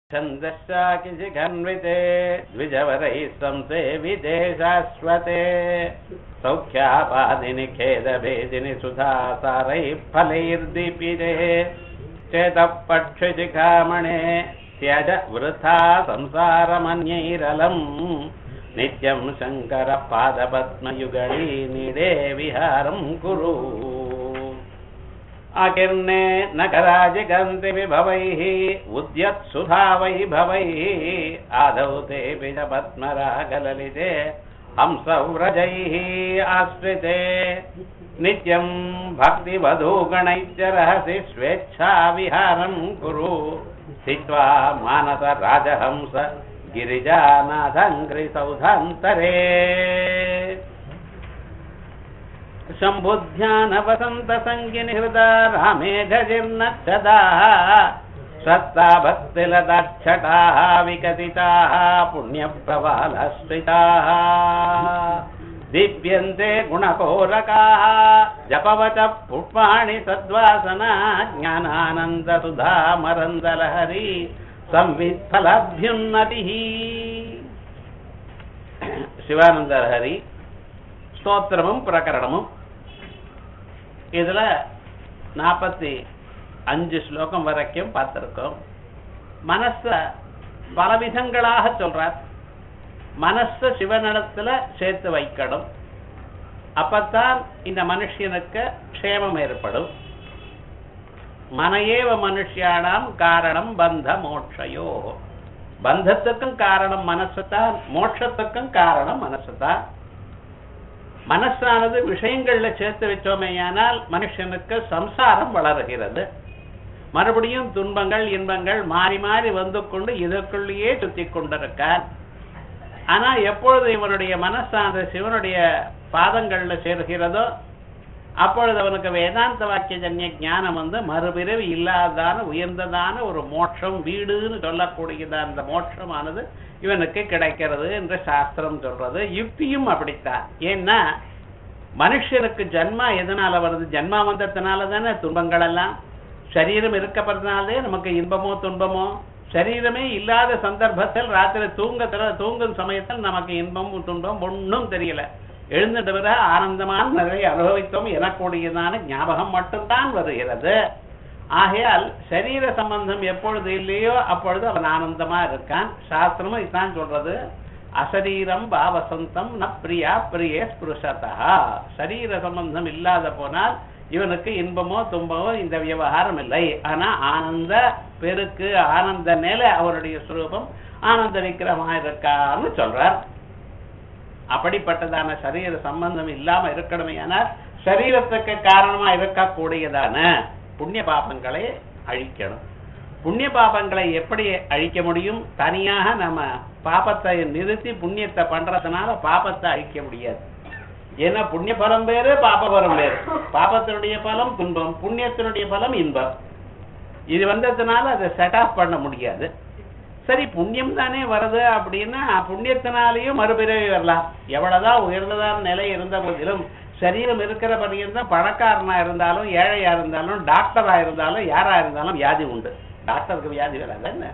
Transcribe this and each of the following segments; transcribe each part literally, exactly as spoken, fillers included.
छन्दश्चाकिशिखन्विते द्विजवरैः संसेविते शाश्वते सौख्यापादिनि खेदभेदिनि सुधासारैः फलैर्दीपिते चेतः पक्षिशिखामणे त्यज वृथा संसारमन्यैरलम् नित्यं शङ्करपादपद्मयुगळी नीडे विहारं कुरु आकीर्णे नगराजिगन्ति विभवैः उद्यत्सुधा वैभवैः आदौ ते बिजपद्मरागललिते हंसव्रजैः आश्रिते नित्यं भक्तिवधूगणैश्च रहसि स्वेच्छाविहारं कुरु स्थित्वा मानस राजहंस गिरिजानाथङ्घ्रिसौधान्तरे शम्भुध्यान वसंत संगिनि हृदा रामेघजिर्नच्छदाः श्रद्धा भक्तिलताच्छटाः विकसिताः पुण्यप्रवालश्रिताः दीप्यन्ते गुणकोरकाः जपवचः पुष्पाणि सद्वासना ज्ञानानन्दसुधा मरन्दलहरी संवित्फलाभ्युन्नतिः शिवानंदलहरी ஸ்தோத்திரமும் பிரகரணமும் இதுல நாற்பத்தி அஞ்சு ஸ்லோகம் வரைக்கும் பார்த்திருக்கோம். மனச பலவிதங்களாக சொல்றார். மனச சிவனிடத்துல சேர்த்து வைக்கணும். அப்பத்தான் இந்த மனுஷனுக்கு க்ஷேமம் ஏற்படும். மனையேவ மனுஷியானாம் காரணம் பந்த மோட்சயோ. பந்தத்துக்கும் காரணம் மனசுதான், மோட்சத்துக்கும் காரணம் மனசுதான். மனசானது விஷயங்கள்ல சேர்த்து வச்சோமேயானால் மனுஷனுக்கு சம்சாரம் வளருகிறது. மறுபடியும் துன்பங்கள் இன்பங்கள் மாறி மாறி வந்து கொண்டு இதற்குள்ளேயே சுத்தி கொண்டிருக்கார். ஆனா எப்பொழுது இவனுடைய மனசானது சிவனுடைய பாதங்கள்ல சேர்கிறதோ அப்பொழுது அவனுக்கு வேதாந்த வாக்கிய ஜன்ய ஞானம் வந்து மறுபிறவி இல்லாதான உயர்ந்ததான ஒரு மோட்சம், வீடுன்னு சொல்லக்கூடியதான அந்த மோட்சமானது இவனுக்கு கிடைக்கிறது என்று சாஸ்திரம் சொல்றது. யுக்தியும் அப்படித்தான். ஏன்னா மனுஷனுக்கு ஜன்மா எதனால வருது? ஜன்மா வந்ததுனால தானே துன்பங்கள் எல்லாம். சரீரம் இருக்கப்படுறதுனாலே நமக்கு இன்பமோ துன்பமோ. சரீரமே இல்லாத சந்தர்ப்பத்தில் ராத்திரி தூங்க தூங்கும் சமயத்தில் நமக்கு இன்பமும் துன்பம் ஒன்றும் தெரியல. எழுந்துட்டு வர ஆனந்தமான நிறைய அனுபவித்தோம் எனக்கூடியதான ஞாபகம் மட்டும்தான் வருகிறது. ஆகையால் சரீர சம்பந்தம் எப்பொழுது இல்லையோ அப்பொழுது அவன் ஆனந்தமா இருக்கான். சாஸ்திரமும் இதுதான் சொல்றது. அசரீரம் பாவசந்தம் ந பிரியா பிரியே ஸ்புருஷதா. சரீர சம்பந்தம் இல்லாத போனால் இவனுக்கு இன்பமோ துன்பமோ இந்த விவகாரம் இல்லை. ஆனா ஆனந்த பெருக்கு ஆனந்த நில அவருடைய ஸ்வரூபம் ஆனந்த விக்கிரமா இருக்கான்னு சொல்றார். அப்படிப்பட்டதான சரீர சம்பந்தம் இல்லாம இருக்கணுமே. ஆனால் சரீரத்துக்கு காரணமா இருக்கக்கூடியதான புண்ணிய பாபங்களை அழிக்கணும். புண்ணிய பாபங்களை எப்படி அழிக்க முடியும்? தனியாக நம்ம பாபத்தை நிறுத்தி புண்ணியத்தை பண்றதுனால பாபத்தை அழிக்க முடியாது. ஏன்னா புண்ணிய பலம் வேறு பாப பலம் வேறு. பாபத்தினுடைய பலம் துன்பம், புண்ணியத்தினுடைய பலம் இன்பம். இது வந்ததுனால அதை செட் ஆஃப் பண்ண முடியாது. சரி, புண்ணியம் தானே வருது அப்படின்னா புண்ணியத்தினாலேயும் மறுபிறவி வரலாம். எவ்வளவுதான் உயர்ந்ததான நிலை இருந்த போதிலும் சரீரம் இருக்கிற பர்யந்தம் பணக்காரனா இருந்தாலும் ஏழையா இருந்தாலும் டாக்டரா இருந்தாலும் யாரா இருந்தாலும் வியாதி உண்டு. டாக்டருக்கு வியாதி வராது என்ன?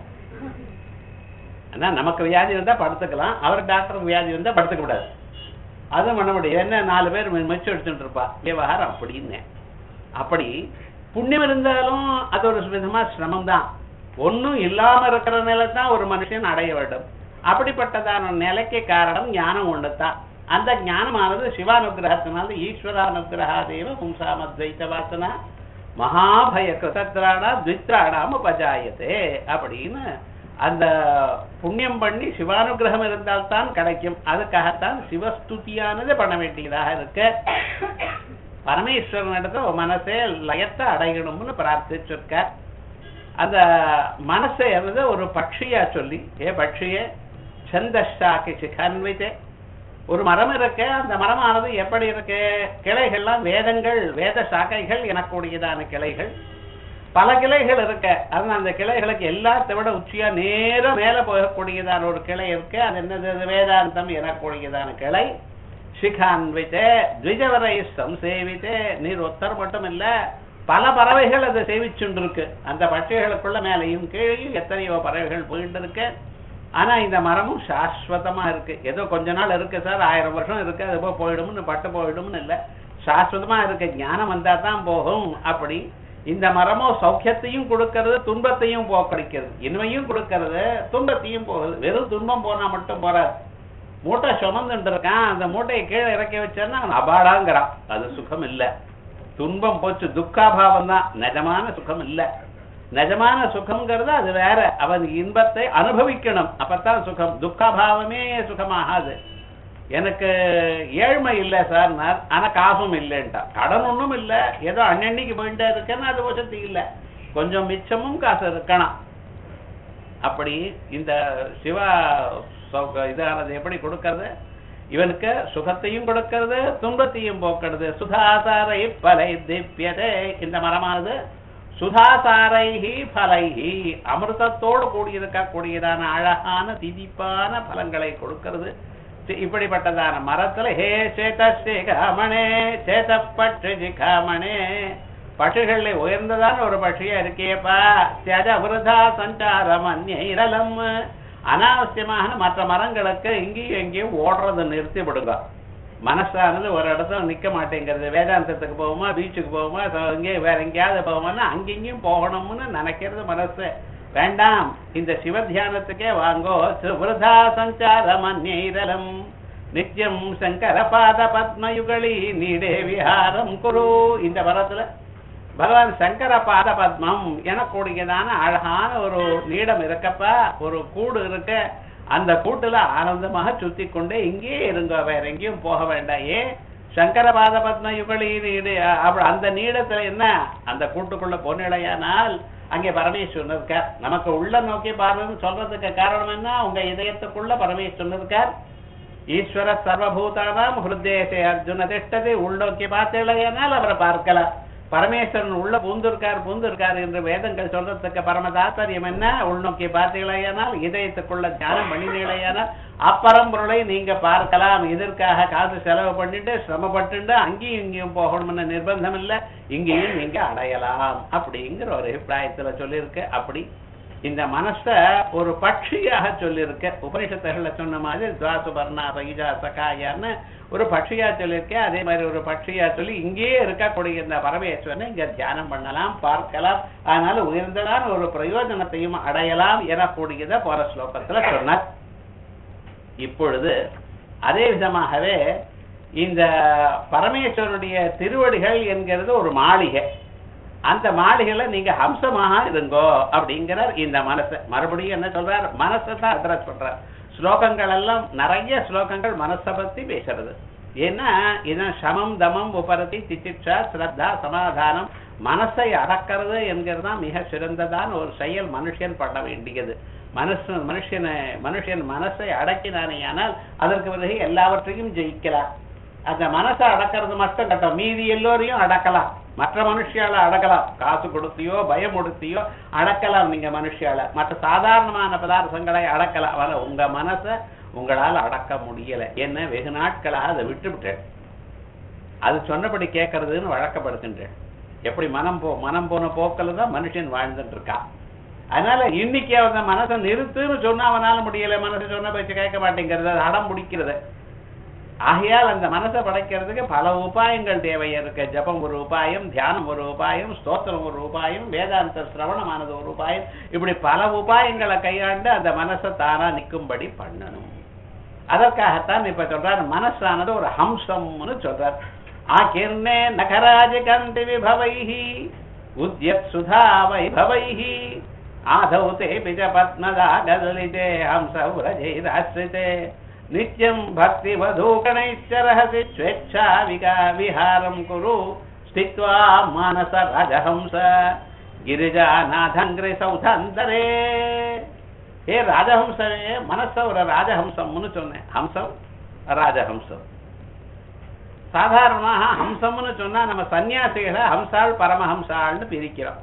ஆனா நமக்கு வியாதி வந்தா படுத்துக்கலாம், அவருக்கு டாக்டருக்கு வியாதி வந்தா படுத்துக்க கூடாது. அதுவும் பண்ண முடியும். என்ன நாலு பேர் மிச்சம் எடுத்துட்டு இருப்பா விவகாரம் அப்படின்னு. அப்படி புண்ணியம் இருந்தாலும் அது ஒரு விதமா சிரமம் தான். ஒன்னும் இல்லாம இருக்கிற நிலை தான் ஒரு மனுஷன் அடைய வேண்டும். அப்படிப்பட்டதான நிலைக்கு காரணம் ஞானம் ஒண்ணுதான். அந்த ஞானமானது சிவானுகிரகத்தினால ஈஸ்வரானுகிரகாதேவ பும்சாமத்வைத வாசனா மகாபய கிருதத்ராணா த்வித்ராணாம் உபஜாயதே அப்படின்னு அந்த புண்ணியம் பண்ணி சிவானுகிரகம் இருந்தால்தான் கிடைக்கும். அதுக்காகத்தான் சிவஸ்துதியானது பண்ண வேண்டியதாக இருக்கு. பரமேஸ்வரனிடத்துல மனசே லயத்தை அடையணும்னு பிரார்த்திச்சிருக்க. அந்த மனசை வந்து ஒரு பட்சியா சொல்லி, ஏ பட்சியே சந்தஷாக்கி சிகன்விதே. ஒரு மரம் இருக்க, அந்த மரமானது எப்படி இருக்கு? கிளைகள்லாம் வேதங்கள், வேத சாக்கைகள் எனக்கூடியதான கிளைகள், பல கிளைகள் இருக்க. அதனால அந்த கிளைகளுக்கு எல்லாத்தை விட உச்சியா நேர மேல போகக்கூடியதான ஒரு கிளை இருக்கு. அது என்னது? வேதாந்தம் எனக்கூடியதான கிளை. சிகான்விதே த்விஜவரை சம்சேவிதே. நீர் ஒத்தர் மட்டும் இல்ல, பல பறவைகள் அதை சேவிச்சுட்டு இருக்கு. அந்த பட்சிகளுக்குள்ள மேலையும் கீழையும் எத்தனையோ பறவைகள் போயிட்டு இருக்கு. ஆனா இந்த மரமும் சாஸ்வதமா இருக்கு. ஏதோ கொஞ்ச நாள் இருக்கு சார், ஆயிரம் வருஷம் இருக்கு, அது போய் போயிடும்னு பட்டு போயிடும்னு இல்லை, சாஸ்வதமா இருக்கு. ஞானம் வந்தா தான் போகும். அப்படி இந்த மரமோ சௌக்கியத்தையும் கொடுக்கறது, துன்பத்தையும் போக்கடிக்கிறது. இன்மையும் கொடுக்கறது, துன்பத்தையும் போகுது. வெறும் துன்பம் போனா மட்டும் போறாது. மூட்டை சுமந்துட்டு இருக்கான், அந்த மூட்டையை கீழே இறக்கி வச்சான்னா அவன் அபாடாங்கிறான். அது சுகம் இல்லை. துன்பம் போச்சு, துக்காபாவம் தான். நிஜமான சுகம் இல்லை. நிஜமான சுகம்ங்கிறது அது வேற. அவன் இன்பத்தை அனுபவிக்கணும், அப்பத்தான் சுகம். துக்காபாவமே சுகமாகாது. எனக்கு ஏழ்மை இல்லை சார், ஆனா காசும் இல்லைன்ட்டா. கடன் ஒன்றும் இல்லை, ஏதோ அன்னன்னைக்கு போயிட்டே இருக்கேன்னு அது வசதி இல்லை. கொஞ்சம் மிச்சமும் காசு இருக்கணும். அப்படி இந்த சிவா இதானது எப்படி கொடுக்கறது? இவனுக்கு சுகத்தையும் கொடுக்கிறது, துன்பத்தையும் போக்கிறது. சுதாசாரை பலை திவ்யதே. இந்த மரமானது சுதாசாரைஹி பலைஹி, அமிர்தத்தோடு கூடியிருக்கக்கூடியதான அழகான திதிப்பான பலங்களை கொடுக்கிறது. இப்படிப்பட்டதான மரத்துல ஹே சேதமனே சேதப்பட்சிகாமனே, பட்சிகள்ல உயர்ந்ததான ஒரு பட்சியா இருக்கேப்பா. தியஜ விருதா சஞ்சாரம் அந்நிரலம், அனாவசியமான மற்ற மரங்களுக்கு இங்கேயும் எங்கேயும் ஓடுறதை நிறுத்தி விடுங்க. மனசானது ஒரு இடத்துல நிக்க மாட்டேங்கிறது. வேதாந்தத்துக்கு போவோமா, பீச்சுக்கு போவோமா, இங்கே வேற எங்கேயாவது போவோம்னா அங்கெங்கேயும் போகணும்னு நினைக்கிறது மனசு. வேண்டாம், இந்த சிவ தியானத்துக்கே வாங்கோ. விருதா சஞ்சாரம் அந்நிரலம் நித்தியம் சங்கர பாத பத்மயுகளி நீடே விஹாரம் குரு. இந்த வரத்துல பகவான் சங்கர பாத பத்மம் எனக்கூடியதான அழகான ஒரு நீடம் இருக்கப்பா, ஒரு கூடு இருக்க. அந்த கூட்டுல ஆனந்தமாக சுத்தி கொண்டே இங்கே இருங்க, வேற எங்கேயும் போக வேண்டாம். ஏன் சங்கர பாத பத்ம யுகளி நீடு. அப்படி அந்த நீடத்துல என்ன, அந்த கூட்டுக்குள்ள போனிலையானால் அங்கே பரமேஸ்வரன் இருக்கார். நமக்கு உள்ள நோக்கி பாருன்னு சொல்றதுக்கு காரணம் என்ன? உங்க இதயத்துக்குள்ள பரமேஸ்வரன் இருக்கார். ஈஸ்வர சர்வபூதானாம் ஹிருதேசே அர்ஜுன திஷ்டத்தை உள்நோக்கி பார்த்தேனால் அவரை பார்க்கலாம். பரமேஸ்வரன் உள்ள பூந்திருக்கார் பூந்திருக்கார் என்று வேதங்கள் சொல்றதுக்கு பரம தாத்பரியம் என்ன? உள்நோக்கி பார்த்தீங்களேயானால், இதயத்துக்குள்ள தியானம் பண்ணினீங்களேயானால் அப்பரம்பொருளை நீங்க பார்க்கலாம். இதற்காக காசு செலவு பண்ணிட்டு சிரமப்பட்டு அங்கேயும் இங்கேயும் போகணும்னு நிர்பந்தம் இல்லை, இங்கேயும் நீங்க அடையலாம் அப்படிங்கிற ஒரு அபிப்பிராயத்துல சொல்லியிருக்கு. அப்படி இந்த மனச ஒரு பட்சியாக சொல்லியிருக்க. உபனிஷத்துகள்ல சொன்ன மாதிரி துவாசுபர்ணா பைஜா சகாயான்னு ஒரு பட்சியா சொல்லியிருக்கேன். அதே மாதிரி ஒரு பட்சியா சொல்லி இங்கேயே இருக்கக்கூடிய இந்த பரமேஸ்வரனை இங்க தியானம் பண்ணலாம், பார்க்கலாம். அதனால உயர்ந்ததான ஒரு பிரயோஜனத்தையும் அடையலாம் எனக்கூடியத போற ஸ்லோகத்துல சொன்னார். இப்பொழுது அதே விதமாகவே இந்த பரமேஸ்வரனுடைய திருவடிகள் என்கிறது ஒரு மாளிகை. அந்த மாளிகையில நீங்க ஹம்சமாக இருங்கோ அப்படிங்கிறார். இந்த மனசை மறுபடியும் என்ன சொல்றார்? மனசை தான் அட்ரஸ் பண்றார். ஸ்லோகங்கள் எல்லாம் நிறைய ஸ்லோகங்கள் மனசை பத்தி பேசுறது. ஏன்னா இதான் சமம் தமம் உபரதி திதிட்சா ஸ்ரத்தா சமாதானம். மனசை அடக்கிறது என்கிறது தான் மிக சிறந்ததான ஒரு செயல் மனுஷன் பண்ண வேண்டியது. மனசு மனுஷனை மனுஷன் மனசை அடக்கினானே ஆனால் அதற்கு பிறகு எல்லாவற்றையும் ஜெயிக்கலாம். அந்த மனசை அடக்கிறது மட்டும் கட்டும், மீதி எல்லோரையும் அடக்கலாம். மற்ற மனுஷியால அடக்கலாம், காசு கொடுத்தியோ பயம் கொடுத்தியோ அடக்கலாம் நீங்க மனுஷியால. மற்ற சாதாரணமான பதார்த்தங்களை அடக்கலாம். அவரை உங்க மனசை உங்களால் அடக்க முடியல. என்ன வெகு நாட்களாக அதை விட்டு விட்டேன். அது சொன்னபடி கேட்கறதுன்னு வழக்கப்படுத்துன்றேன். எப்படி மனம் போ மனம் போன போக்கில் தான் மனுஷன் வாழ்ந்துட்டு இருக்கான். அதனால இன்னைக்கு அவன் மனசை நிறுத்துன்னு சொன்னா அவனால முடியல. மனசை சொன்ன பேச்சு கேட்க மாட்டேங்கிறது, அது அடம் முடிக்கிறது. ஆகையால் அந்த மனசை படைக்கிறதுக்கு பல உபாயங்கள் தேவை இருக்கு. ஜபம் ஒரு உபாயம், தியானம் ஒரு உபாயம், ஸ்தோத்திரம் ஒரு உபாயம், வேதாந்த சிரவணமானது ஒரு உபாயம். இப்படி பல உபாயங்களை கையாண்டு அந்த மனசை தானா நிற்கும்படி பண்ணணும். அதற்காகத்தான் இப்ப சொல்றார் மனசானது ஒரு ஹம்சம்னு சொல்றார். ஆகிர்ணே நகராஜ கந்தி விபவைஹி உத்யத் சுதா வைபவைஹி ஆதௌ தே பிஜ பத்மதா கதலிதே ஹம்ச உரஜைராஸ்ரிதே நித்யம் பக்தி வதூகணைச்சரஹசி ஸ்வேच्छா விகா விஹாரம் குரு ஸ்தித்வா மானச ராஜஹம்ச கிரிஜாநாதங்கிரி சௌதாந்தரே. ஏ ராஜஹம்சமே, மனச ஒரு ராஜஹம்சம்னு சொன்னேன். ஹம்சம் ராஜஹம்சம். சாதாரணமாக ஹம்சம்னு சொன்னா நம்ம சன்னியாசிகளை ஹம்சாள் பரமஹம்சாள்னு பிரிக்கிறோம்.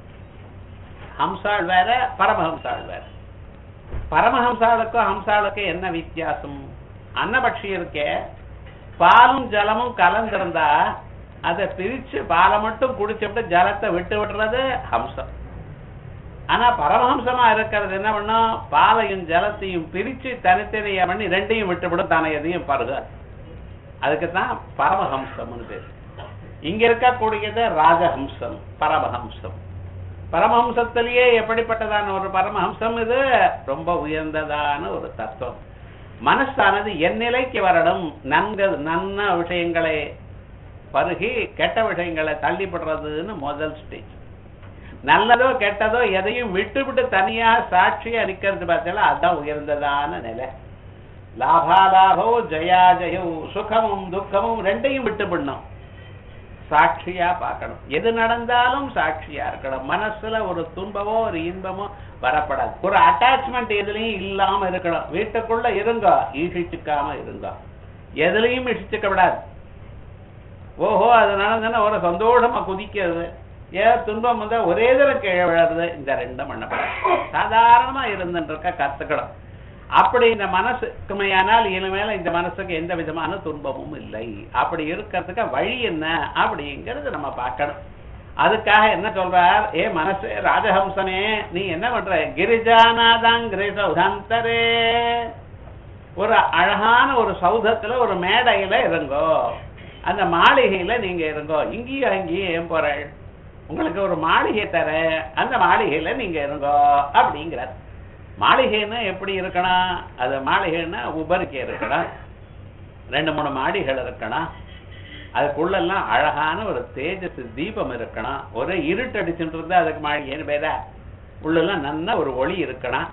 ஹம்சாள் வேற, பரமஹம்சாள் வேற. பரமஹம்சாளுக்கும் ஹம்சாளுக்கும் என்ன வித்தியாசம்? அன்னபட்சி இருக்கே, பாலும் ஜலமும் கலந்திருந்தா அதை பிரிச்சு பாலை மட்டும் குடிச்சுட்டு ஜலத்தை விட்டு விட்டுறது ஹம்சம். ஆனா பரமஹம்சமா இருக்கிறது என்ன பண்ணும், பாலையும் ஜலத்தையும் பிரிச்சு தனித்தனியா பண்ணி ரெண்டையும் விட்டுவிடும், தானே எதையும் பருக. அதுக்குதான் பரமஹம்சம்னு பேரு. இங்க இருக்கக்கூடியது ராஜஹம்சம், பரமஹம்சம். பரமஹம்சத்திலேயே எப்படிப்பட்டதான ஒரு பரமஹம்சம் இது, ரொம்ப உயர்ந்ததான ஒரு தத்துவம். மனசானது என் நிலைக்கு வரணும், நன்கு நன்ன விஷயங்களை பருகி கெட்ட விஷயங்களை தள்ளிப்படுறதுன்னு முதல் ஸ்டேஜ். நல்லதோ கெட்டதோ எதையும் விட்டு விட்டு தனியா சாட்சியா நிக்கிறது பார்த்தா அதுதான் உயர்ந்ததான நிலை. லாபாலாபோ ஜயா ஜயோ, சுகமும் துக்கமும் ரெண்டையும் விட்டு பண்ணும், சாட்சியா பார்க்கணும். எது நடந்தாலும் சாட்சியா இருக்கணும். மனசுல ஒரு துன்பமோ ஒரு இன்பமோ வரப்படாது. ஒரு அட்டாச்மெண்ட் எதுலையும் இல்லாம இருக்கணும். வீட்டுக்குள்ள இருங்க, ஈஷிச்சுக்காம இருங்க, எதுலையும் இஷிச்சுக்க விடாது. ஓஹோ அது நடந்ததுன்னா ஒரு சந்தோஷமா குதிக்கிறது, ஏன் துன்பம் வந்தா ஒரே தடவை கீழே விழறது, இந்த ரெண்டும் பண்ணப்படாது. சாதாரணமா இருந்துருக்க கத்துக்கணும். அப்படி இந்த மனசுக்குமையானால் இனிமேல இந்த மனசுக்கு எந்த விதமான துன்பமும் இல்லை. அப்படி இருக்கிறதுக்கு வழி என்ன அப்படிங்கிறது நம்ம பார்க்கணும். அதுக்காக என்ன சொல்றார், ஏ மனசு ராஜஹம்சனே நீ என்ன பண்ற, கிரிஜானாதாங்கிரேச உதாந்தரே, ஒரு அழகான ஒரு சௌதத்துல ஒரு மேடையில இருங்கோ, அந்த மாளிகையில நீங்க இருங்கோ. இங்கேயும் அங்கேயும் ஏன் போற, உங்களுக்கு ஒரு மாளிகை தர, அந்த மாளிகையில நீங்க இருங்கோ அப்படிங்கிறார். மாளிகைன்னா எப்படி இருக்கணும், அது மாளிகைன்னா உபரிக்கை இருக்கணும், ரெண்டு மூணு மாடிகள் இருக்கணும், அதுக்குள்ளெல்லாம் அழகான ஒரு தேஜஸ் தீபம் இருக்கணும். ஒரே இருட்டு அடிச்சுட்டு இருந்தா அதுக்கு மாளிகைன்னு பேரா, உள்ளெல்லாம் நல்ல ஒரு ஒளி இருக்கணும்.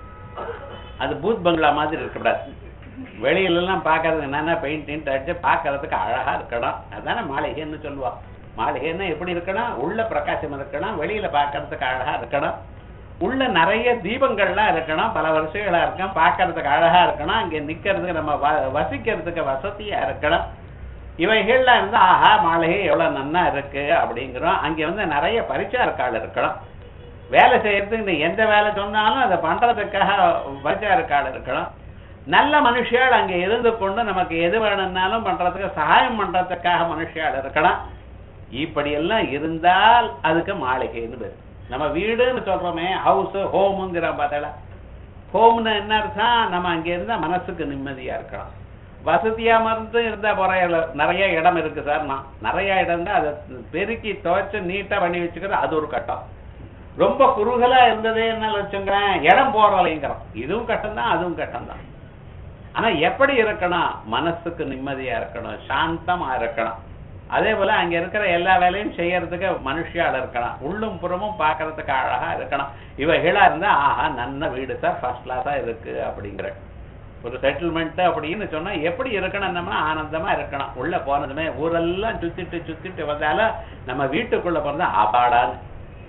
அது பூத் பங்களா மாதிரி இருக்கக்கூடாது. வெளியிலெல்லாம் பார்க்கறதுக்கு என்னன்னா பெயிண்ட் அடிச்சு பார்க்கறதுக்கு அழகா இருக்கணும். அதுதானே மாளிகைன்னு சொல்லுவான். மாளிகைன்னா எப்படி இருக்கணும், உள்ள பிரகாசம் இருக்கணும், வெளியில பார்க்கறதுக்கு அழகா இருக்கணும், உள்ள நிறைய தீபங்கள்லாம் இருக்கணும், பல வருஷங்களா இருக்கும், பார்க்கறதுக்கு அழகா இருக்கணும், அங்க நிக்கிறதுக்கு நம்ம வசிக்கிறதுக்கு வசதியா இருக்கணும். இவைகள்லாம் இருந்தா ஆஹா மாளிகை எவ்வளவு நன்னா இருக்கு அப்படிங்கிறோம். அங்க வந்து நிறைய பரிச்சாரக்கால் இருக்கணும், வேலை செய்யறதுக்கு நீ எந்த வேலை சொன்னாலும் அதை பண்றதுக்காக பரிச்சாரக்கால் இருக்கணும். நல்ல மனுஷியால் அங்க இருந்து கொண்டு நமக்கு எது வேணும்னாலும் பண்றதுக்கு சகாயம் பண்றதுக்காக மனுஷியால் இருக்கணும். இப்படி எல்லாம் இருந்தால் அதுக்கு மாளிகைன்னு பேரு. நம்ம வீடுன்னு சொல்றோமே ஹவுஸ் ஹோமுங்கிற பார்த்தா, ஹோம்னு என்ன அர்த்தம், நம்ம அங்க இருந்தா மனசுக்கு நிம்மதியா இருக்கலாம். வசதியா மருந்து இருந்தா போற நிறைய இடம் இருக்கு சார், நான் நிறைய இடம் தான் அதை பெருக்கி துவைச்சு நீட்டா பண்ணி வச்சுக்கிறது, அது ஒரு கட்டம். ரொம்ப குறுகலா இருந்ததே என்ன வச்சுங்களேன், இடம் போறலைங்கிறோம், இதுவும் கட்டம் தான் அதுவும் கட்டம் தான். ஆனா எப்படி இருக்கணும், மனசுக்கு நிம்மதியா இருக்கணும், சாந்தமா இருக்கணும். அதே போல அங்க இருக்கிற எல்லா வேலையும் செய்யறதுக்கு மனுஷியால இருக்கணும், உள்ளும் புறமும் பாக்குறதுக்கு அழகா இருக்கணும். இவைகளா இருந்தா ஆஹா நல்ல வீடு சார், ஃபர்ஸ்ட் கிளாஸா இருக்கு அப்படிங்கிற ஒரு செட்டில்மெண்ட் அப்படின்னு சொன்னா எப்படி இருக்கணும், நம்ம ஆனந்தமா இருக்கணும். உள்ள போனதுமே ஊரெல்லாம் சுத்திட்டு சுத்திட்டு வந்தாலும் நம்ம வீட்டுக்குள்ள போறதா ஆபாடான்னு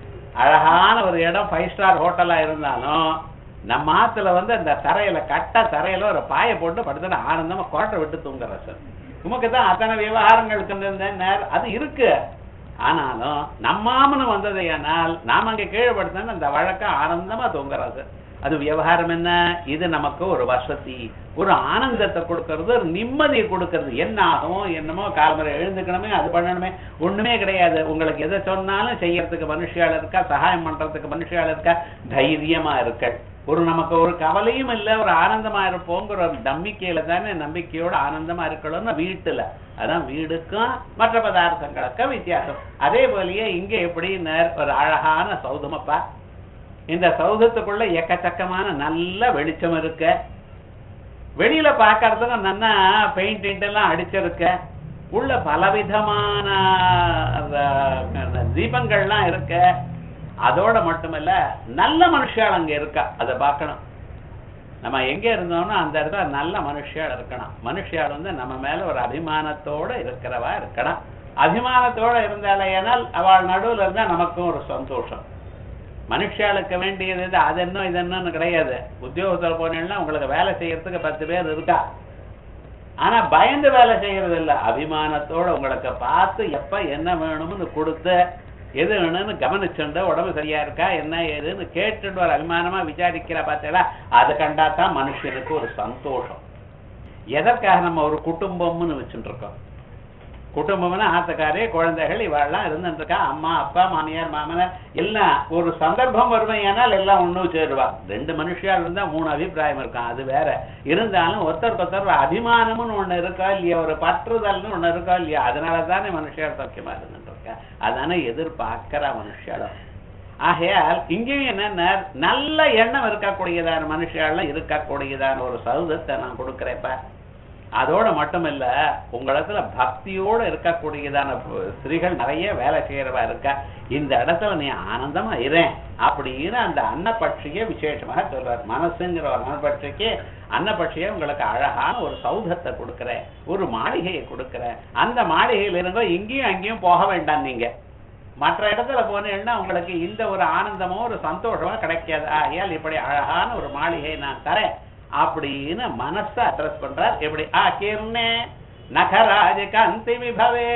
அழகான ஒரு இடம், ஃபைவ் ஸ்டார் ஹோட்டலா இருந்தாலும் நம்ம ஆத்துல வந்து அந்த தரையில கட்ட தரையில ஒரு பாயை போட்டு படுத்துட்டு ஆனந்தமா கோட்டை விட்டு தூங்குற சார். உமக்கு தான் அத்தனை விவகாரங்களுக்கு அது இருக்கு. ஆனாலும் நம்மாமனு வந்ததையானால் நாம அங்க கீழே படுத்தோம்னா அந்த வழக்கம் ஆனந்தமா தூங்குறாரு. அது விவகாரம் என்ன, இது நமக்கு ஒரு வசதி, ஒரு ஆனந்தத்தை கொடுக்கறது, ஒரு நிம்மதியை கொடுக்கறது. என்ன ஆகும் என்னமோ காலமுறை எழுந்துக்கணுமே அது பண்ணணுமே ஒண்ணுமே கிடையாது. உங்களுக்கு எதை சொன்னாலும் செய்யறதுக்கு மனுஷியால இருக்கா, சகாயம் பண்றதுக்கு மனுஷியால இருக்கா, தைரியமா இருக்க, ஒரு நமக்கு ஒரு கவலையும் இல்லை, ஒரு ஆனந்தமா இருப்போங்கிற ஒரு நம்பிக்கையில தானே, நம்பிக்கையோட ஆனந்தமா இருக்கணும்னு வீட்டுல. அதான் வீடுக்கும் மற்ற பதார்த்தங்களுக்கும் வித்தியாசம். அதே போலயே இங்க எப்படி ஒரு அழகான சௌதமப்பா, இந்த சௌதத்துக்குள்ள எக்கச்சக்கமான நல்ல வெளிச்சம் இருக்க, வெளியில பாக்கிறதுக்கு நல்லா பெயிண்ட் எல்லாம் அடிச்சிருக்க, உள்ள பலவிதமான தீபங்கள்லாம் இருக்க. அதோட மட்டுமல்ல நல்ல மனுஷால் அங்க இருக்கா, அதை பார்க்கணும். நம்ம எங்க இருந்தோம்னா அந்த இடத்துல நல்ல மனுஷியால் இருக்கணும். மனுஷியால் வந்து நம்ம மேல ஒரு அபிமானத்தோட இருக்கிறவா இருக்கணும். அபிமானத்தோட இருந்தாலே ஏனால் அவள் நடுவில் இருந்தா நமக்கும் ஒரு சந்தோஷம். மனுஷாளுக்கு வேண்டியது அது என்ன இது என்னன்னு கிடையாது. உத்தியோகத்தில் போனீங்கன்னா உங்களுக்கு வேலை செய்யறதுக்கு பத்து பேர் இருக்கா, ஆனா பயந்து வேலை செய்யறது இல்லை. அபிமானத்தோட உங்களுக்கு பார்த்து எப்ப என்ன வேணும்னு கொடுத்து எது வேணும்னு கவனிச்சுண்டு உடம்பு சரியா இருக்கா என்ன ஏதுன்னு கேட்டுட்டு ஒரு அபிமானமா விசாரிக்கிற பார்த்தா அதை கண்டாதான் மனுஷனுக்கு ஒரு சந்தோஷம். எதற்காக நம்ம ஒரு குடும்பம்னு வச்சுட்டு இருக்கோம். குடும்பம்னா ஆத்துக்காரே குழந்தைகள் இவாள்லாம் இருந்துருக்கா, அம்மா அப்பா மாமியார் மாமனார் எல்லாம். ஒரு சந்தர்ப்பம் வறுமையானால் எல்லாம் ஒண்ணு சேருவா. ரெண்டு மனுஷியால் இருந்தா மூணு அபிப்பிராயம் இருக்கும், அது வேற. இருந்தாலும் ஒருத்தருக்கு ஒருத்தர் அபிமானம்னு ஒண்ணு இருக்கா இல்லையா, ஒரு பற்றுதல்னு ஒண்ணு இருக்கா இல்லையா, அதனால தானே மனுஷியால் சௌக்கியமா இருந்துட்டு இருக்கா. அதானே எதிர்பார்க்கிறா மனுஷியாலும். ஆகையால் இங்கேயும் என்னன்னா நல்ல எண்ணம் இருக்கக்கூடியதான மனுஷியால இருக்கக்கூடியதான ஒரு சௌதத்தை நான் கொடுக்கிறேப்ப. அதோட மட்டுமில்ல, உங்களிடத்துல பக்தியோட இருக்கக்கூடியதான ஸ்திரீகள் நிறைய வேலை செய்யறவா இருக்கா. இந்த இடத்துல நீ ஆனந்தமா இருறேன் அப்படின்னு அந்த அன்னபட்சியை விசேஷமாக சொல்றார். மனசுங்கிற ஒரு அன்னபட்சிக்கு அன்னபட்சியை உங்களுக்கு அழகான ஒரு சௌதத்தை கொடுக்கிறேன், ஒரு மாளிகையை கொடுக்கிறேன். அந்த மாளிகையில இருந்தோ இங்கேயும் அங்கேயும் போக வேண்டாம். நீங்க மற்ற இடத்துல போனீங்கன்னா உங்களுக்கு இந்த ஒரு ஆனந்தமோ ஒரு சந்தோஷமோ கிடைக்காது. ஆகையால் இப்படி அழகான ஒரு மாளிகையை நான் தரேன் அப்படின்னு மனசை அட்ரஸ் பண்றார். எப்படி ஆக்கிர்னே நகராஜ காந்தி விபவே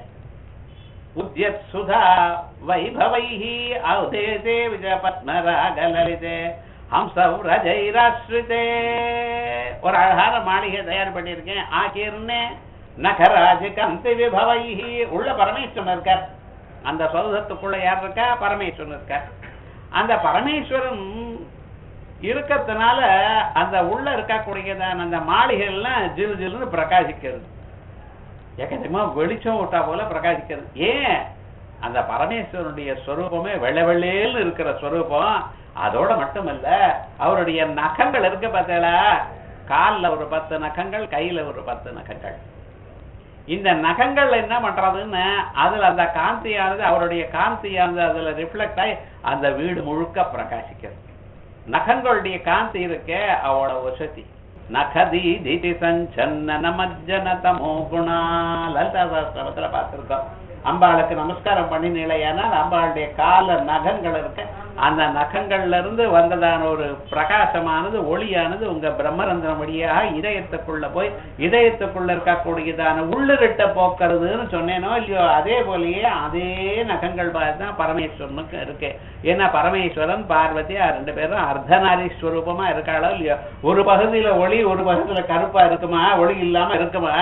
உத்யத் சுதா வைபவைஹி ஔதேதே விஜய பத்மராக லலிதே ஹம்சவ் ரஜைராஸ்ரிதே. ஒரு அழகான மாளிகை தயார் பண்ணியிருக்கேன். ஆக்கிர்னே நகராஜ காந்தி விபவைஹி. உள்ள பரமேஸ்வரன் இருக்கார். அந்த சௌதத்துக்குள்ள யார் இருக்கா? பரமேஸ்வரன் இருக்கார். அந்த பரமேஸ்வரன் இருக்கிறதுனால அந்த உள்ள இருக்கக்கூடியதான அந்த மாளிகைலாம் ஜில் ஜில்னு பிரகாசிக்கிறது. ஏகதமா வெளிச்சம் விட்டா போல பிரகாசிக்கிறது. ஏன்? அந்த பரமேஸ்வரனுடைய ஸ்வரூபமே வெள்ளை வெள்ளேன்னு இருக்கிற ஸ்வரூபம். அதோட மட்டுமல்ல, அவருடைய நகங்கள் இருக்க பார்த்தீங்களா, காலில் ஒரு பத்து நகங்கள், கையில ஒரு பத்து நகங்கள். இந்த நகங்கள் என்ன பண்றதுன்னு அதுல அந்த காந்தியானது அவருடைய காந்தியானது அதுல ரிஃப்ளெக்ட் ஆகி அந்த வீடு முழுக்க பிரகாசிக்கிறது. நகங்களுடைய காந்தி இருக்க அவளோட வசதி. நகதி திதி சஞ்சன்ன மஜ்ஜன தமோ குணா. லலிதா சாஸ்திரத்துல பார்த்திருக்கோம். அம்பாளுக்கு நமஸ்காரம் பண்ணினீங்களேனா அம்பாளுடைய கால நகங்கள் இருக்க அந்த நகங்கள்ல இருந்து வந்ததான ஒரு பிரகாசமானது ஒளியானது உங்க பிரம்மரந்திரம் வழியாக இதயத்துக்குள்ள போய் இதயத்துக்குள்ள இருக்கக்கூடியதான உள்ளிருட்ட போக்குறதுன்னு சொன்னேனோ இல்லையோ, அதே போலயே அதே நகங்கள் தான் பரமேஸ்வரனுக்கு இருக்கு. ஏன்னா பரமேஸ்வரன் பார்வதி ரெண்டு பேரும் அர்த்தநாரீஸ்வரூபமா இருக்காளோ இல்லையோ. ஒரு பகுதியில ஒளி ஒரு பகுதியில கருப்பா இருக்குமா, ஒளி இல்லாம இருக்குமா?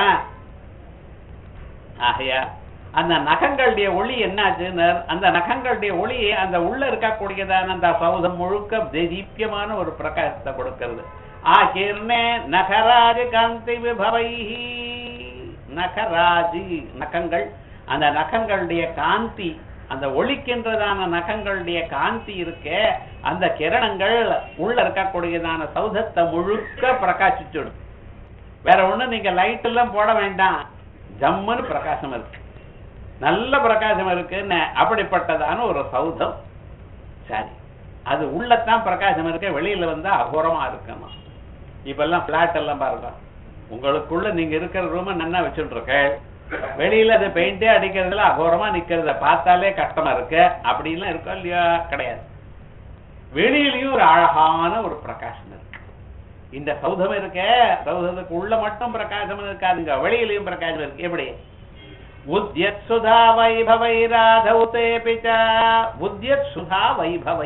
ஆகையா அந்த நகங்களுடைய ஒளி என்னாச்சுன்னு அந்த நகங்களுடைய ஒளி அந்த உள்ள இருக்கக்கூடியதான அந்த சௌதம் முழுக்க தீப்யமான ஒரு பிரகாசத்தை கொடுக்கிறது. ஆகிர்னே நகராஜ காந்தி விபவைஹி. நகராஜி நகங்கள், அந்த நகங்களுடைய காந்தி, அந்த ஒளிக்கின்றதான நகங்களுடைய காந்தி இருக்க அந்த கிரணங்கள் உள்ள இருக்கக்கூடியதான சௌதத்தை முழுக்க பிரகாசிச்சுடும். வேற ஒண்ணு நீங்க லைட் எல்லாம் போட வேண்டாம், ஜம்முன்னு பிரகாசம் இருக்கு, நல்ல பிரகாசம் இருக்குன்னு. அப்படிப்பட்டதான ஒரு சௌதம். சரி, அது உள்ளத்தான் பிரகாசம் இருக்க, வெளியில வந்தா அகோரமா இருக்குமா. இப்ப எல்லாம் பிளாட் எல்லாம் பாருங்க, உங்களுக்குள்ள நீங்க இருக்கிற ரூம நல்லா வச்சுட்டு இருக்க, வெளியில அது பெயிண்டே அடிக்கிறதுல அகோரமா நிக்கிறத பார்த்தாலே கஷ்டமா இருக்கு. அப்படின்லாம் இருக்கா இல்லையா? கிடையாது. வெளியிலயும் ஒரு அழகான ஒரு பிரகாசம் இருக்கு. இந்த சௌதம் இருக்க, சௌதத்துக்கு உள்ள மட்டும் பிரகாசம் இருக்காதுங்க, வெளியிலையும் பிரகாசம் இருக்கு. எப்படி? உத்யத் சுதா வைபவைராதௌதே பிசா. உத்யத் சுதா வைபவை.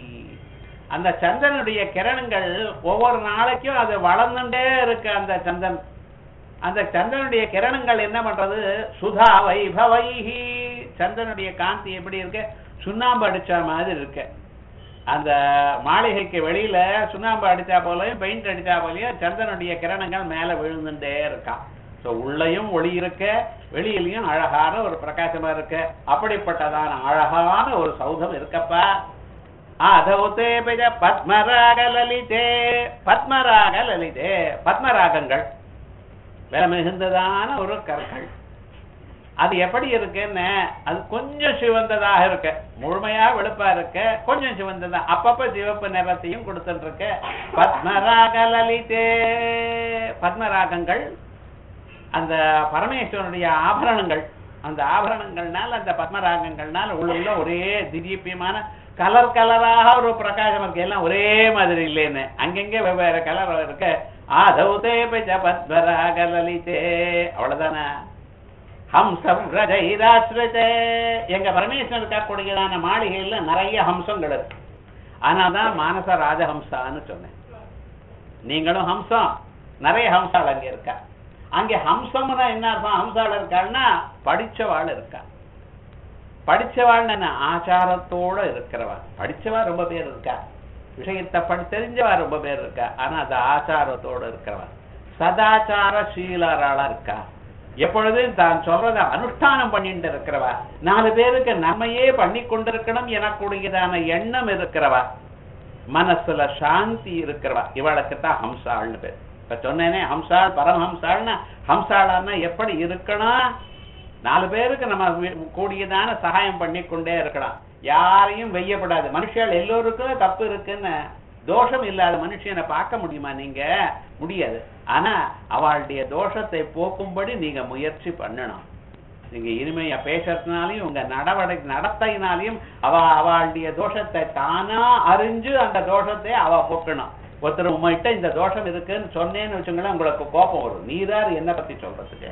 அந்த சந்திரனுடைய கிரணங்கள் ஒவ்வொரு நாளைக்கும் அது வளர்ந்துட்டே இருக்கு. அந்த சந்திரன் அந்த சந்திரனுடைய கிரணங்கள் என்ன பண்றது? சுதா வைபவை. சந்திரனுடைய காந்தி எப்படி இருக்கு? சுண்ணாம்பு அடிச்ச மாதிரி இருக்கு. அந்த மாளிகைக்கு வெளியில சுண்ணாம்பு அடிச்சா போலயும் பெயிண்ட் அடிச்சா போலயும் சந்திரனுடைய கிரணங்கள் மேல விழுந்துட்டே இருக்கா. உள்ளயும் ஒளி இருக்க, வெளியிலையும் அழகான ஒரு பிரகாசமா இருக்க. அப்படிப்பட்டதான அழகான ஒரு சௌதம் இருக்கப்பா. ஆதௌதே பிஜ பத்மராக லலிதே. பத்மராக லலிதே, பத்மராகங்கள் விலை மிகுந்ததான ஒரு கற்கள். அது எப்படி இருக்குன்னு, அது கொஞ்சம் சிவந்ததாக இருக்க, முழுமையா வெளுப்பா இருக்க, கொஞ்சம் சிவந்ததா, அப்பப்ப சிவப்பு நிறத்தையும் கொடுத்துட்டு இருக்க. பத்மராக லலிதே. பத்மராகங்கள் அந்த பரமேஸ்வரனுடைய ஆபரணங்கள். அந்த ஆபரணங்கள்னால அந்த பத்மராகங்கள்னால உள்ள ஒரே திடீப்பியமான கலர் கலராக ஒரு பிரகாசம் இருக்கு. எல்லாம் ஒரே மாதிரி இல்லைன்னு அங்கங்க வெவ்வேறு கலர் இருக்கு. ஆதௌதே பிஜ பத்மராக லலிதே. அவ்வளவுதானே. ஹம்சம் ரஜைராஸ்ரிதே. எங்க பரமேஸ்வரன் இருக்கக்கூடியதான மாளிகையில நிறைய ஹம்சங்கள் இருக்கு. ஆனாதான் மானச ராஜஹம்சான்னு சொன்னேன். நீங்களும் ஹம்சம், நிறைய ஹம்சால் அங்க இருக்கா. அங்கே ஹம்சம்னா என்ன அர்த்தம்? ஹம்சாள் இருக்காள்னா படிச்சவாள் இருக்கா. படிச்சவாள் என்ன? ஆச்சாரத்தோட இருக்கிறவா. படிச்சவா ரொம்ப பேர் இருக்கா, விஷயத்தை படி தெரிஞ்சவா ரொம்ப பேர் இருக்கா. ஆனா அது ஆச்சாரத்தோட இருக்கிறவா, சதாச்சார சீலராளா இருக்கா, எப்பொழுதும் தான் சொல்றத அனுஷ்டானம் பண்ணிட்டு இருக்கிறவா, நாலு பேருக்கு நன்மையே பண்ணி கொண்டிருக்கணும் எனக்கூடியதான எண்ணம் இருக்கிறவா, மனசுல சாந்தி இருக்கிறவா, இவளுக்கு தான் ஹம்சாள்னு பேர். இப்ப சொன்னேனே ஹம்சாள் பரமஹம்சாள்னா, ஹம்சாளான்னா எப்படி இருக்கணும்? நாலு பேருக்கு நம்ம கூடியதான சகாயம் பண்ணி கொண்டே இருக்கலாம், யாரையும் வெய்யப்படாது. மனுஷால் எல்லோருக்கும் தப்பு இருக்குன்னு தோஷம் இல்லாத மனுஷனை பார்க்க முடியுமா? நீங்க முடியாது. ஆனா அவளுடைய தோஷத்தை போக்கும்படி நீங்க முயற்சி பண்ணணும். நீங்க இனிமையா பேசுறதுனாலையும் உங்க நடவடை நடத்தையினாலையும் அவ அவளுடைய தோஷத்தை தானா அறிஞ்சு அந்த தோஷத்தை அவ போக்கணும். ஒருத்தர் உங்ககிட்ட இந்த தோஷம் இருக்குன்னு சொன்னேன்னு வச்சுங்களேன், உங்களுக்கு கோபம் வரும். நீரார் என்ன பத்தி சொல்றதுக்கு?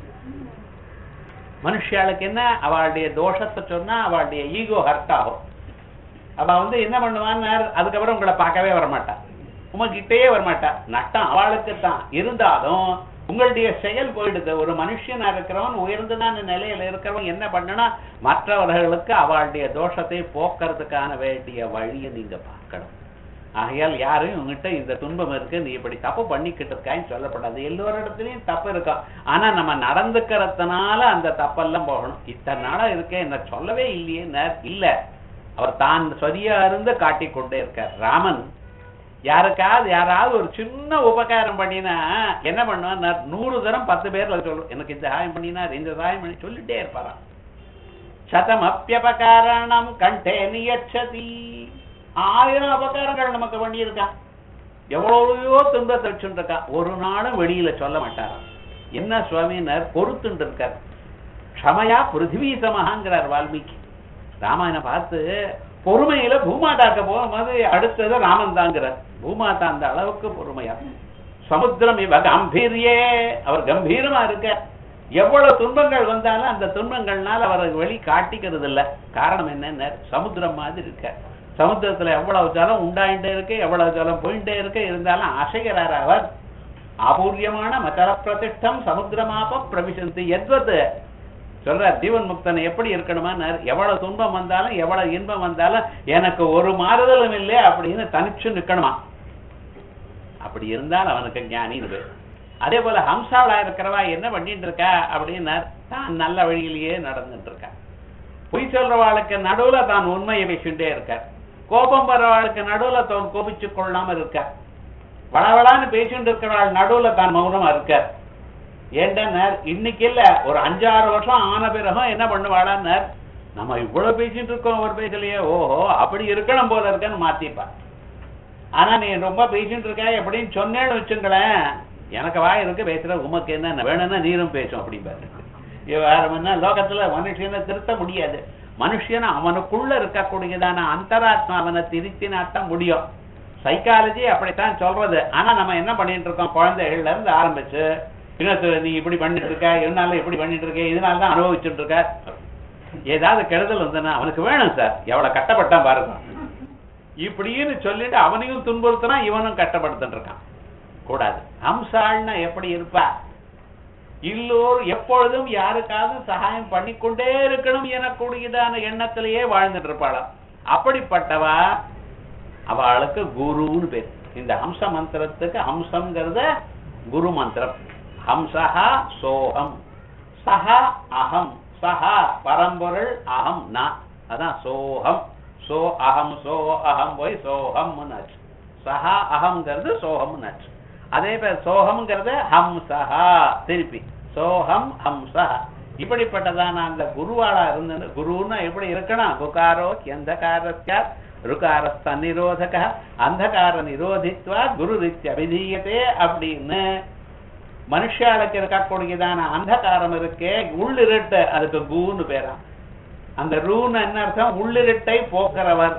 மனுஷாளுக்கு என்ன, அவளுடைய தோஷத்தை சொன்னா அவளுடைய ஈகோ ஹர்ட் ஆகும். அவ வந்து என்ன பண்ணுவான்னு அதுக்கப்புறம் உங்களை பார்க்கவே வரமாட்டா, உங்ககிட்டயே வரமாட்டா. நட்டம் அவளுக்கு தான். இருந்தாலும் உங்களுடைய செயல் போயிடுது. ஒரு மனுஷனா இருக்கிறவன் உயர்ந்ததான நிலையில இருக்கிறவன் என்ன பண்ணனா, மற்றவர்களுக்கு அவளுடைய தோஷத்தை போக்குறதுக்கான வேண்டிய வழியை நீங்க பார்க்கணும். ஆகையால் யாரும் உங்ககிட்ட இந்த துன்பம் இருக்கு, நீ இப்படி தப்பு பண்ணிக்கிட்டு இருக்கான்னு சொல்லப்படாது. எல்லோரிடத்துலயும் தப்பு இருக்கும். ஆனா நம்ம நடந்துக்கிறதுனால அந்த தப்பெல்லாம் போகணும். இத்தனை நாளா இருக்கேன் என்ன சொல்லவே இல்லையே இல்ல, அவர் தான் சரியா இருந்து காட்டிக்கொண்டே இருக்கார். ராமன் யாருக்காவது யாராவது ஒரு சின்ன உபகாரம் பண்ணினா என்ன பண்ணுவார்? நூறு தரம் பத்து பேர்ல சொல்லும், எனக்கு இந்த சகாயம் பண்ணினார், இந்த சகாயம் பண்ணி சொல்லிட்டே இருப்பாராம். சதம் அப்பியபகாரணம் கண்டே நியச்சதி. ஆயிரம் அபகாரங்கள் நமக்கு பண்ணியிருக்கான், எவ்வளவோ துன்பத்தை வச்சுருக்கா, ஒரு நாளும் வெளியில சொல்ல மாட்டாராம். என்ன சுவாமினர் பொறுத்துட்டு இருக்கார். க்ஷமையா பிருத்திவி சமஹாங்கிறார் வால்மீகி. ராமாயணம் பார்த்து பொறுமையில பூமாதாக்க போகும்போது அடுத்தது ராமன் தாங்கிறார். பூமாதா அந்த அளவுக்கு பொறுமையா. சமுத்திரம் இவ கம்பீரியே, அவர் கம்பீரமா இருக்க. எவ்வளவு துன்பங்கள் வந்தாலும் அந்த துன்பங்கள்னால அவரை வெளி காட்டிக்கிறது இல்ல. காரணம் என்னன்னு, சமுத்திரம் மாதிரி இருக்க. சமுத்திரத்துல எவ்வளவு ஜலம் உண்டாயிட்டே இருக்கு, எவ்வளவு ஜலம் போயிட்டே இருக்கு, இருந்தாலும் அசைகிறார் அவர். அபூர்யமான மச்சர பிரதிஷ்டம் சமுத்திரமாப்ப பிரவிசந்தி எத்வது சொல்றார். ஜீவன் முக்தன் எப்படி இருக்கணுமா, எவ்வளவு துன்பம் வந்தாலும் எவ்வளவு இன்பம் வந்தாலும் எனக்கு ஒரு மாறுதலும் இல்லை அப்படின்னு தனிச்சு நிக்கணுமா. அப்படி இருந்தால் அவனுக்கு ஞானின்னு. அதே போல ஹம்சாளா இருக்கிறவா என்ன பண்ணிட்டு இருக்கா அப்படின்னா, தான் நல்ல வழியிலேயே நடந்துட்டு இருக்கா. பொய் சொல்றவாளுக்கு நடுவுல தான் உண்மையை பேசிட்டே இருக்கார். கோபம் வர்றவாளுக்கு நடுவுல தான் கோபிச்சு கொள்ளாம இருக்கார். வளவளான்னு பேசிட்டு இருக்கிறவாள் நடுவுல தான் மௌனமா இருக்கார். ஏண்டனர் இன்னைக்கு இல்ல, ஒரு அஞ்சாறு வருஷம் ஆன பிறகும் என்ன பண்ணுவாளான்னார், நம்ம இவ்வளவு பேசிட்டு இருக்கோம் ஒரு பேசலையே, ஓஹோ அப்படி இருக்கணும் போல இருக்கன்னு மாத்திப்பா. ஆனா நீ ரொம்ப பேசிட்டு இருக்க எப்படின்னு சொன்னேன்னு வச்சுங்களேன், எனக்கு வாய் இருக்கு பேசுற, உமக்கு என்ன வேணும்னா நீரும் பேசும் அப்படிம்பாரு. வேற லோகத்துல மனுஷனை திருத்த முடியாது. மனுஷன் அவனுக்குள்ள இருக்கக்கூடியதான அந்தராத்மா அவனை திருத்தினாத்தான் முடியும். சைக்காலஜி அப்படித்தான் சொல்றது. ஆனா நம்ம என்ன பண்ணிட்டு இருக்கோம், குழந்தைகள்ல இருந்து ஆரம்பிச்சு இன்னொரு நீ இப்படி பண்ணிட்டு இருக்க, இருந்தாலும் இப்படி பண்ணிட்டு இருக்க, இதனாலதான் அனுபவிச்சுட்டு இருக்க. ஏதாவது கெடுதல் வந்தனா அவனுக்கு வேணும் சார், எவ்வளவு கட்டப்பட்டான் பாருங்க இப்படின்னு சொல்லிட்டு அவனையும் துன்புறுத்தினா இவனும் கட்டப்படுத்திட்டு இருக்கான். கூடாது. ஹம்சாள்னா எப்படி இருப்பா, இல்லோர் எப்பொழுதும் யாருக்காவது சகாயம் பண்ணிக்கொண்டே இருக்கணும் எனக்கூடியதான எண்ணத்திலேயே வாழ்ந்துட்டு இருப்பாளாம். அப்படிப்பட்டவா அவளுக்கு குருன்னு பேர். இந்த ஹம்ச மந்திரத்துக்கு ஹம்சம்ங்கிறத குரு மந்திரம். ஹம்சஹா சோகம், சஹா அகம், சஹா பரம்பொருள், அகம் நான், அதான் சோகம். சோ அகம், சோ அகம் போய் சோகம் ஆச்சு. சஹா அகம்ங்கிறது சோகம் ஆச்சு. அதே பேர் சோகம்ங்கிறது ஹம்சஹா, திருப்பி சோகம் ஹம்சஹா. இப்படிப்பட்டதான அந்த குருவாளா இருந்த குருன்னா எப்படி இருக்கணும், குகாரோ எந்தகாரஸ்யா ருகாரஸ்த நிரோதக அந்தகார நிரோதித்வா குரு ரித்ய அபிதீயத்தே அப்படின்னு மனுஷாளுக்கு இருக்கக்கூடியதான அந்தகாரம் இருக்கே உள்ளிருட்டு, அதுக்கு குன்னு பேரா. அந்த ரூன்னு என்ன அர்த்தம், உள்ளிருட்டை போக்குறவர்.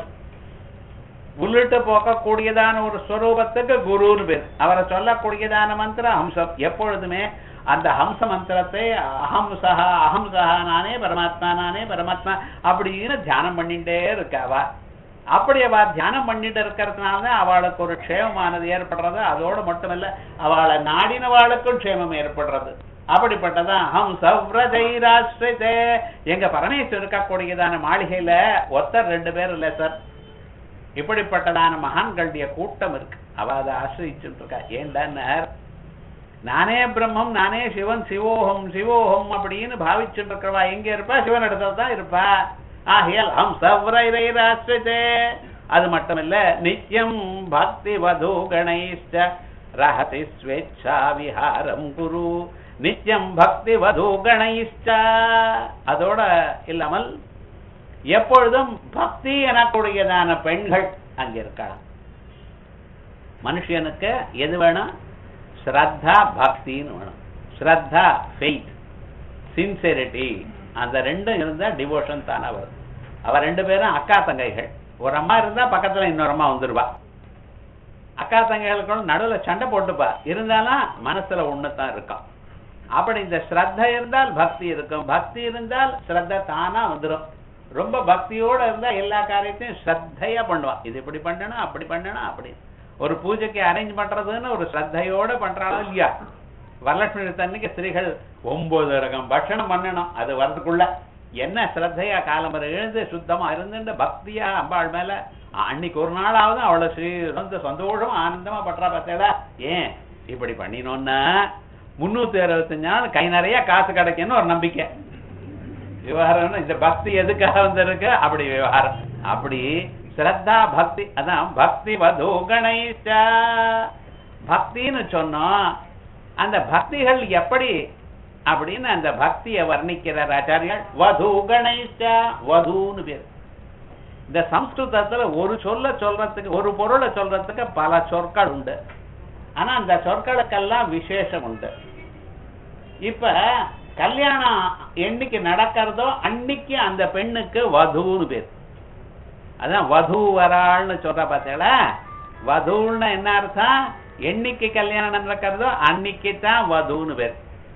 உள்ளிட்டு போக்கக்கூடியதான ஒரு ஸ்வரூபத்துக்கு குருன்னு பேர். அவரை சொல்லக்கூடியதான மந்திரம் ஹம்சம். எப்பொழுதுமே அந்த ஹம்ச மந்திரத்தை அஹம்சஹா அஹம்சஹா நானே பரமாத்மா நானே பரமாத்மா அப்படின்னு தியானம் பண்ணிட்டே இருக்காவா. அப்படி அவ தியானம் பண்ணிட்டு இருக்கிறதுனால அவளுக்கு ஒரு க்ஷேமமானது ஏற்படுறது. அதோடு மட்டுமல்ல, அவளை நாடினவாளுக்கும் க்ஷேமம் ஏற்படுறது. அப்படிப்பட்டதான் ஹம் சவ்ரஜைராஸ்ரிதே. எங்க பரமேஸ்வரர் இருக்கக்கூடியதான மாளிகையில ஒருத்தர் ரெண்டு பேர் இல்ல சார், இப்படிப்பட்டதான மகான்களுடைய கூட்டம் இருக்கு. அவ அதை ஆசிரிச்சுட்டு இருக்கா. ஏன்டான்னு, நானே பிரம்மம், நானே சிவன், சிவோகம் சிவோகம் அப்படின்னு பாவிச்சுட்டு இருக்கிறவா எங்க இருப்பா? சிவன் இடத்துல தான் இருப்பா. ஆகியால் ஹம் சவ்ரஜைராஸ்ரிதே. அது மட்டுமில்ல, நித்யம் பக்தி வது கணேஷ்ட ரஹதி ஸ்வேச்சா விஹாரம் குரு. நித்யம் பக்தி வது கணேஷ்ட. அதோட இல்லாமல் எப்பொழுதும் பக்தி எனக்கூடியதான பெண்கள் அங்க இருக்கலாம். மனுஷனுக்கு எது வேணும்? ஸ்ரத்தா பக்தின்னு வேணும். ஸ்ரத்தா ஃபெய்த், சின்சியரிட்டி, அந்த ரெண்டும் இருந்தா டிவோஷன் தானே வரும். அவ ரெண்டு பேரும் அக்கா தங்கைகள். ஒரு அம்மா இருந்தா பக்கத்துல இன்னொரு அம்மா வந்துருவா. அக்கா தங்கைகளுக்கு நடுவுல சண்டை போட்டுப்பா, இருந்தாலும் மனசுல ஒண்ணுதான் இருக்கும். அப்படி இந்த ஸ்ரத்த இருந்தால் பக்தி இருக்கும், பக்தி இருந்தால் ஸ்ரத்த தானா வந்துடும். ரொம்ப பக்தியோட இருந்தா எல்லா காரியத்தையும் ஸ்ரத்தையா பண்ணுவான். இது இப்படி பண்ணணும், அப்படி பண்ணணும், அப்படி. ஒரு பூஜைக்கு அரேஞ்ச் பண்றதுன்னு ஒரு ஸ்ரத்தையோட பண்றாலும் இல்லையா? வரலட்சுமி தன்னைக்கு ஸ்திரீகள் ஒன்பது ரகம் பட்சணம் பண்ணணும். அது வரதுக்குள்ள என்ன ஸ்ரத்தையா காலம்பரை எழுந்து சுத்தமா இருந்துட்டு பக்தியா அம்பாள் மேல அன்னைக்கு ஒரு நாளாவது அவளை ஸ்ரீ சந்தோஷமா ஆனந்தமா பண்றா. பார்த்தேடா, ஏன் இப்படி பண்ணினோன்னா முன்னூத்தி அறுபத்தஞ்சு நாள் கை நிறைய காசு கிடைக்குன்னு ஒரு நம்பிக்கை. விவகாரம் இந்த பக்தி எதுக்காக வந்திருக்கு? அப்படி விவகாரம். அப்படி ஸ்ரத்தா பக்தி, அதான் பக்தி வது கணேஷ. பக்தின்னு சொன்னோம். அந்த பக்திகள் எப்படி அப்படின்னு அந்த பக்தியை வர்ணிக்கிறார் ஆச்சாரியால். வது கணேஷ, வதுன்னு பேர். இந்த சம்ஸ்கிருதத்துல ஒரு சொல்ல சொல்றதுக்கு, ஒரு பொருளை சொல்றதுக்கு பல சொற்கள் உண்டு. ஆனா அந்த சொற்களுக்கெல்லாம் விசேஷம் உண்டு. இப்ப கல்யாணம் என்னைக்கு நடக்கிறதோ அன்னைக்கு அந்த பெண்ணுக்கு வதுன்னு பேர். அதான் வது வராள்னு சொல்ற பார்த்தீங்களா? வதுன்னு என்ன அர்த்தம்? என்னைக்கு கல்யாணம் நடக்கிறதோ அன்னைக்கு தான் வதுன்னு பேர்.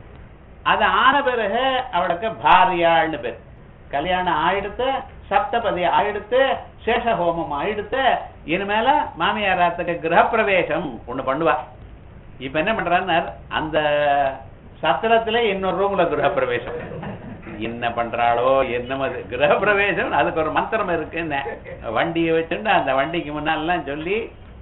அது ஆன பிறகு அவளுக்கு பாரியாள்னு பேர். கல்யாணம் ஆயிடுத்து, சப்தபதி ஆயிடுத்து, சேஷ ஹோமம் ஆயிடுத்து, இனிமேல மாமியாராத்துக்கு கிரகப்பிரவேசம் ஒண்ணு பண்ணுவா. இப்ப என்ன பண்றான்னு, அந்த சத்திரத்துல இன்னொரு ரூம்ல கிரகப்பிரவேசம். என்ன பண்றாளோ என்னமோ கிரகப்பிரவேசம், அதுக்கு ஒரு மந்திரம் இருக்கு. வண்டியை வச்சுட்டு அந்த வண்டிக்கு முன்னாலாம் சொல்லி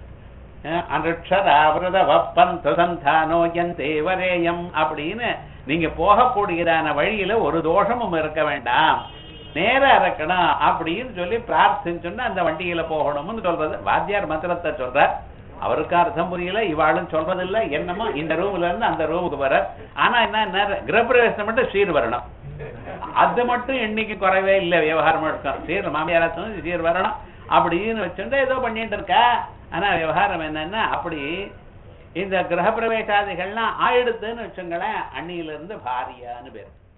அப்படின்னு நீங்க போகக்கூடியதான வழியில ஒரு தோஷமும் இருக்க வேண்டாம், நேரா இருக்கணும் அப்படின்னு சொல்லி பிரார்த்திச்சுன்னா அந்த வண்டியில போகணும்னு சொல்றது. வாத்தியார் மந்திரத்தை சொல்ற, அவருக்கு அர்த்தம் புரியல, இவாளும் சொல்றதில்ல. என்னமோ இந்த ரூம்ல இருந்து அந்த ரூமுக்கு வர. ஆனா என்ன, கிரகப்பிரவேசம் மட்டும் சீர் வரணும். அது மட்டும் என்னைக்கு குறைவே இல்லை, விவகாரம் இருக்கும். சீர் மாமியாராச்சும் சீர் வரணும் அப்படின்னு வச்சுட்டு ஏதோ பண்ணிட்டு இருக்கா. ஆனா விவகாரம் என்னன்னா, அப்படி இந்த கிரகப்பிரவேசாதிகள்லாம் ஆயிடுத்துன்னு வச்சுங்களேன், அன்னியில இருந்து பாரியான்னு பேர்.